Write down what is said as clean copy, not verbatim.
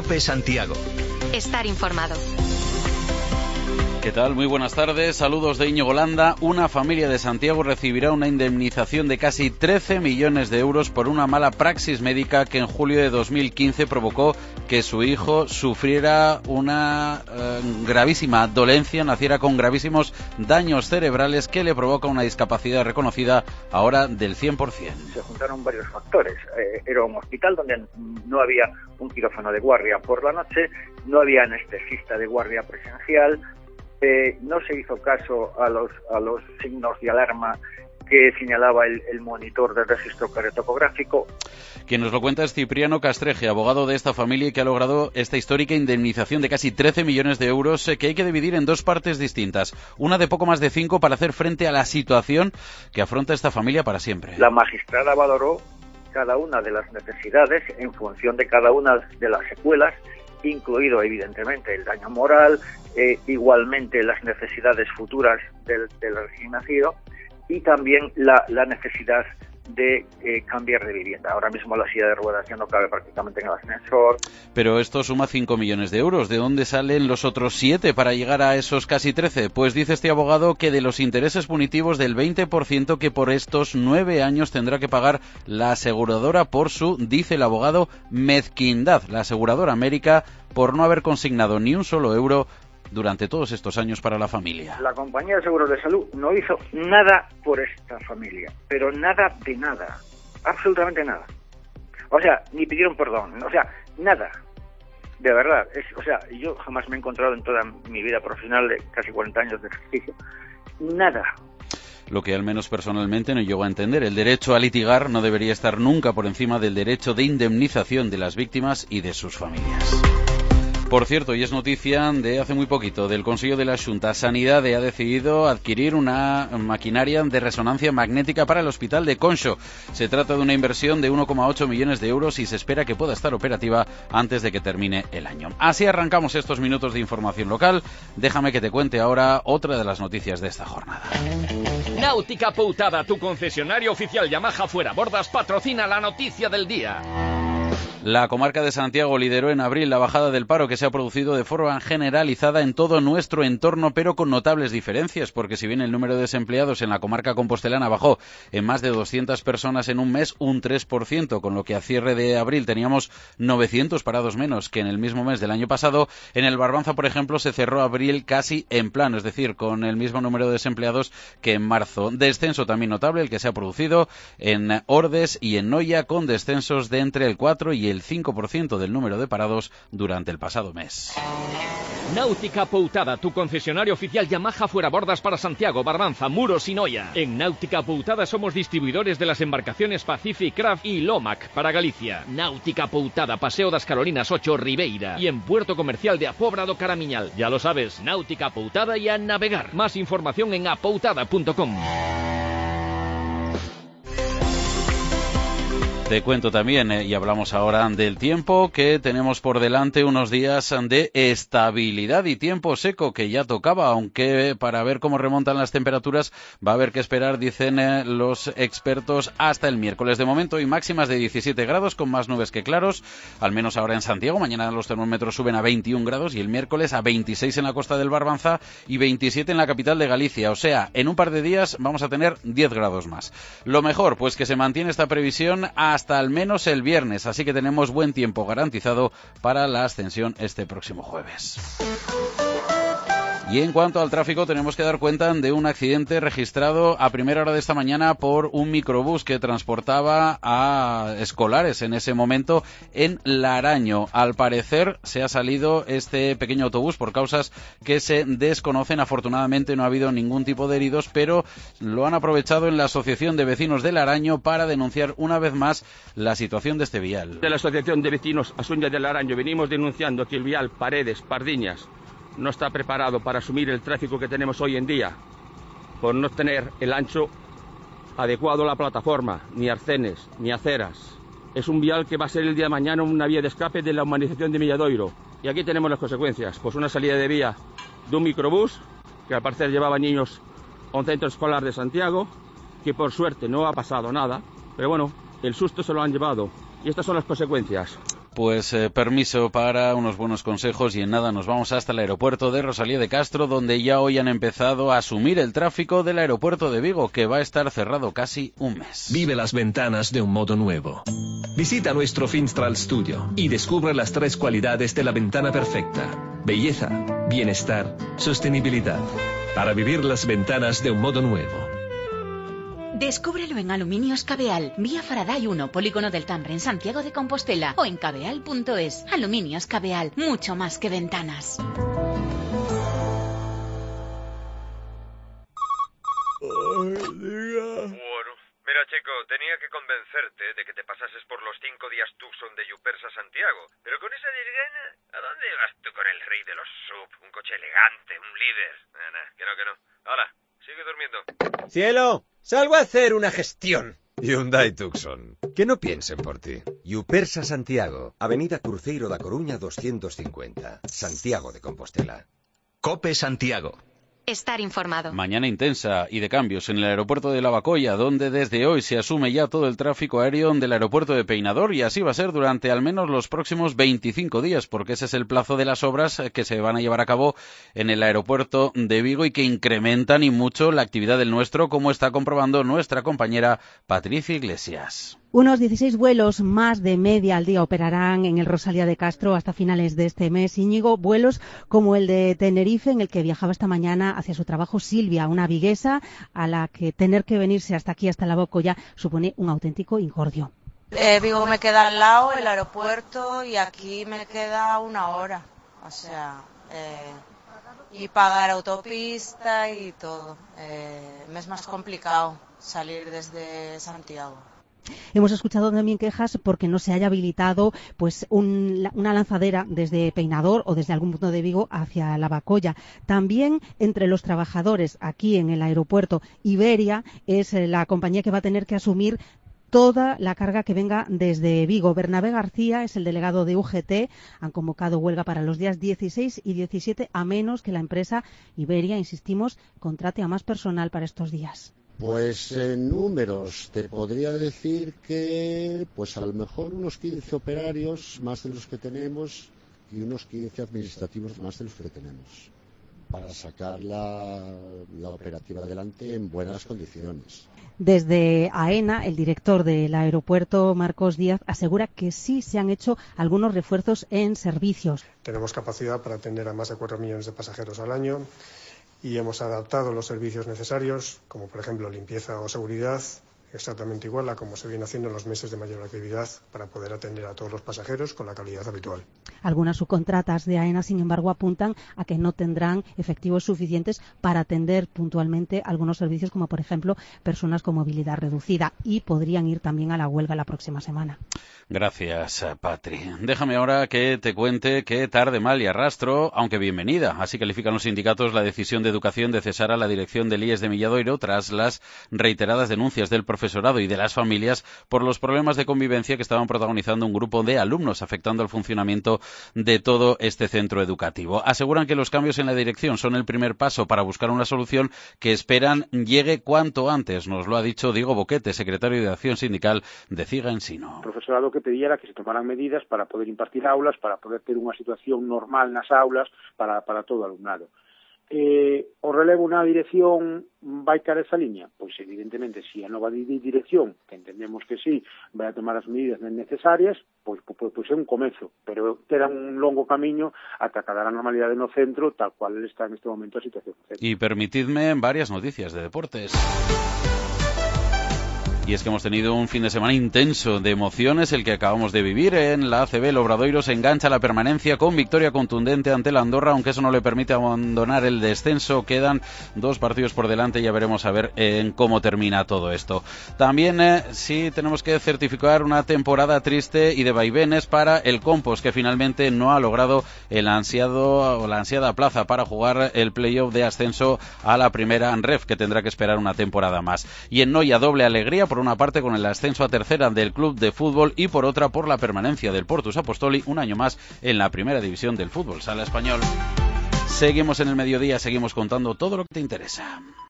COPE Santiago. Estar informado. ¿Qué tal? Muy buenas tardes. Saludos de Íñigo Landa. Una familia de Santiago recibirá una indemnización de casi 13 millones de euros por una mala praxis médica que en julio de 2015 provocó que su hijo sufriera una gravísima dolencia, naciera con gravísimos daños cerebrales que le provoca una discapacidad reconocida ahora del 100%. Se juntaron varios factores. Era un hospital donde no había un quirófano de guardia por la noche, no había anestesista de guardia presencial. No se hizo caso a los signos de alarma que señalaba el monitor del registro cardiotocográfico. Quien nos lo cuenta es Cipriano Castreje, abogado de esta familia y que ha logrado esta histórica indemnización de casi 13 millones de euros que hay que dividir en dos partes distintas. Una de poco más de 5 para hacer frente a la situación que afronta esta familia para siempre. La magistrada valoró cada una de las necesidades en función de cada una de las secuelas, incluido evidentemente el daño moral, igualmente las necesidades futuras del recién nacido y también la necesidad de cambiar de vivienda. Ahora mismo la silla de ruedas ya no cabe prácticamente en el ascensor. Pero esto suma 5 millones de euros. ¿De dónde salen los otros 7 para llegar a esos casi 13? Pues dice este abogado que de los intereses punitivos del 20% que por estos 9 años tendrá que pagar la aseguradora por su, dice el abogado, mezquindad. La aseguradora América por no haber consignado ni un solo euro durante todos estos años para la familia. La compañía de seguros de salud no hizo nada por esta familia, pero nada de nada, absolutamente nada. O sea, ni pidieron perdón, o sea, nada, de verdad. Yo jamás me he encontrado en toda mi vida profesional de casi 40 años de ejercicio, nada. Lo que al menos personalmente no llego a entender. El derecho a litigar no debería estar nunca por encima del derecho de indemnización de las víctimas y de sus familias. Por cierto, y es noticia de hace muy poquito, del Consejo de la Xunta, Sanidade ha decidido adquirir una maquinaria de resonancia magnética para el Hospital de Conxo. Se trata de una inversión de 1,8 millones de euros y se espera que pueda estar operativa antes de que termine el año. Así arrancamos estos minutos de información local. Déjame que te cuente ahora otra de las noticias de esta jornada. Náutica Poutada, tu concesionario oficial Yamaha fuera bordas, patrocina la noticia del día. La comarca de Santiago lideró en abril la bajada del paro que se ha producido de forma generalizada en todo nuestro entorno, pero con notables diferencias, porque si bien el número de desempleados en la comarca compostelana bajó en más de 200 personas en un mes, un 3%, con lo que a cierre de abril teníamos 900 parados menos que en el mismo mes del año pasado. En el Barbanza, por ejemplo, se cerró abril casi en plano, es decir, con el mismo número de desempleados que en marzo. Descenso también notable el que se ha producido en Ordes y en Noia, con descensos de entre el 4 y el 5% del número de parados durante el pasado mes. Náutica Poutada, tu concesionario oficial Yamaha fuera bordas para Santiago, Barbanza, Muros y Noia. En Náutica Poutada somos distribuidores de las embarcaciones Pacific Craft y Lomac para Galicia. Náutica Poutada, Paseo das Carolinas 8, Ribeira. Y en Puerto Comercial de Apóbrado Caramiñal. Ya lo sabes, Náutica Poutada y a navegar. Más información en apoutada.com. Te cuento también, y hablamos ahora del tiempo, que tenemos por delante unos días de estabilidad y tiempo seco que ya tocaba, aunque para ver cómo remontan las temperaturas va a haber que esperar, dicen los expertos, hasta el miércoles. De momento hay máximas de 17 grados con más nubes que claros, al menos ahora en Santiago. Mañana los termómetros suben a 21 grados y el miércoles a 26 en la costa del Barbanza y 27 en la capital de Galicia. O sea, en un par de días vamos a tener 10 grados más. Lo mejor, pues que se mantiene esta previsión hasta al menos el viernes, así que tenemos buen tiempo garantizado para la ascensión este próximo jueves. Y en cuanto al tráfico, tenemos que dar cuenta de un accidente registrado a primera hora de esta mañana por un microbús que transportaba a escolares en ese momento en Laraño. Al parecer se ha salido este pequeño autobús por causas que se desconocen. Afortunadamente no ha habido ningún tipo de heridos, pero lo han aprovechado en la Asociación de Vecinos de Laraño para denunciar una vez más la situación de este vial. De la Asociación de Vecinos Asuña de Laraño venimos denunciando que el vial Paredes Pardiñas no está preparado para asumir el tráfico que tenemos hoy en día, por no tener el ancho adecuado a la plataforma, ni arcenes, ni aceras. Es un vial que va a ser el día de mañana una vía de escape de la urbanización de Milladoiro. Y aquí tenemos las consecuencias, pues una salida de vía de un microbús, que al parecer llevaba niños a un centro escolar de Santiago, que por suerte no ha pasado nada, pero bueno, el susto se lo han llevado. Y estas son las consecuencias. Pues permiso para unos buenos consejos y en nada nos vamos hasta el aeropuerto de Rosalía de Castro, donde ya hoy han empezado a asumir el tráfico del aeropuerto de Vigo, que va a estar cerrado casi un mes. Vive las ventanas de un modo nuevo. Visita nuestro Finstral Studio y descubre las 3 cualidades de la ventana perfecta: belleza, bienestar, sostenibilidad. Para vivir las ventanas de un modo nuevo. Descúbrelo en Aluminios Cabeal, vía Faraday 1, Polígono del Tambre, en Santiago de Compostela, o en cabeal.es. Aluminios Cabeal, mucho más que ventanas. Bueno, mira chico, tenía que convencerte de que te pasases por los 5 días Tucson de Yupersa Santiago. Pero con esa desgana, ¿a dónde vas tú con el rey de los sub? Un coche elegante, un líder. Que no. Ahora, sigue durmiendo. ¡Cielo! ¡Salgo a hacer una gestión! Hyundai Tucson. Que no piensen por ti. Yupersa Santiago, Avenida Cruceiro da Coruña 250, Santiago de Compostela. Cope Santiago. Estar informado. Mañana intensa y de cambios en el aeropuerto de Lavacolla, donde desde hoy se asume ya todo el tráfico aéreo del aeropuerto de Peinador, y así va a ser durante al menos los próximos 25 días, porque ese es el plazo de las obras que se van a llevar a cabo en el aeropuerto de Vigo y que incrementan y mucho la actividad del nuestro, como está comprobando nuestra compañera Patricia Iglesias. Unos 16 vuelos más de media al día operarán en el Rosalía de Castro hasta finales de este mes. Íñigo, vuelos como el de Tenerife, en el que viajaba esta mañana hacia su trabajo Silvia, una viguesa a la que tener que venirse hasta aquí, hasta Lavacolla, supone un auténtico incordio. Vigo me queda al lado, el aeropuerto, y aquí me queda 1 hora. O sea, y pagar autopista y todo. Me es más complicado salir desde Santiago. Hemos escuchado también quejas porque no se haya habilitado pues una lanzadera desde Peinador o desde algún punto de Vigo hacia Lavacolla. También entre los trabajadores aquí en el aeropuerto, Iberia es la compañía que va a tener que asumir toda la carga que venga desde Vigo. Bernabé García es el delegado de UGT. Han convocado huelga para los días 16 y 17, a menos que la empresa Iberia, insistimos, contrate a más personal para estos días. Pues en números te podría decir que pues a lo mejor unos 15 operarios más de los que tenemos y unos 15 administrativos más de los que tenemos para sacar la operativa adelante en buenas condiciones. Desde AENA, el director del aeropuerto, Marcos Díaz, asegura que sí se han hecho algunos refuerzos en servicios. Tenemos capacidad para atender a más de 4 millones de pasajeros al año. Y hemos adaptado los servicios necesarios, como por ejemplo limpieza o seguridad, exactamente igual a como se viene haciendo en los meses de mayor actividad, para poder atender a todos los pasajeros con la calidad habitual. Algunas subcontratas de AENA, sin embargo, apuntan a que no tendrán efectivos suficientes para atender puntualmente algunos servicios, como por ejemplo personas con movilidad reducida, y podrían ir también a la huelga la próxima semana. Gracias, Patri. Déjame ahora que te cuente que tarde, mal y arrastro, aunque bienvenida. Así califican los sindicatos la decisión de Educación de cesar a la dirección del IES de Milladoiro tras las reiteradas denuncias del profesorado y de las familias por los problemas de convivencia que estaban protagonizando un grupo de alumnos, afectando al funcionamiento de todo este centro educativo. Aseguran que los cambios en la dirección son el primer paso para buscar una solución que esperan llegue cuanto antes. Nos lo ha dicho Diego Boquete, secretario de Acción Sindical de CIGA Ensino. El profesorado que pediera que se tomaran medidas para poder impartir aulas, para poder ter unha situación normal nas aulas para todo o alumnado. O relevo na dirección vai caer esa liña? Pois evidentemente, se a nova dirección, que entendemos que sí, vai a tomar as medidas necesarias, pois é un comezo, pero terá un longo camiño ata acabar a normalidade no centro, tal cual está en este momento a situación. Y permitidme varias noticias de deportes. Y es que hemos tenido un fin de semana intenso de emociones, el que acabamos de vivir en la ACB. El Obradoiro se engancha a la permanencia con victoria contundente ante la Andorra, aunque eso no le permite abandonar el descenso. Quedan 2 partidos por delante, ya veremos a ver en cómo termina todo esto. También sí tenemos que certificar una temporada triste y de vaivenes para el Compos, que finalmente no ha logrado la ansiada plaza para jugar el playoff de ascenso a la primera Ref, que tendrá que esperar una temporada más. Y en Noia, doble alegría, por una parte con el ascenso a tercera del club de fútbol y por otra por la permanencia del Portus Apostoli un año más en la primera división del fútbol sala español. Seguimos en el mediodía, seguimos contando todo lo que te interesa.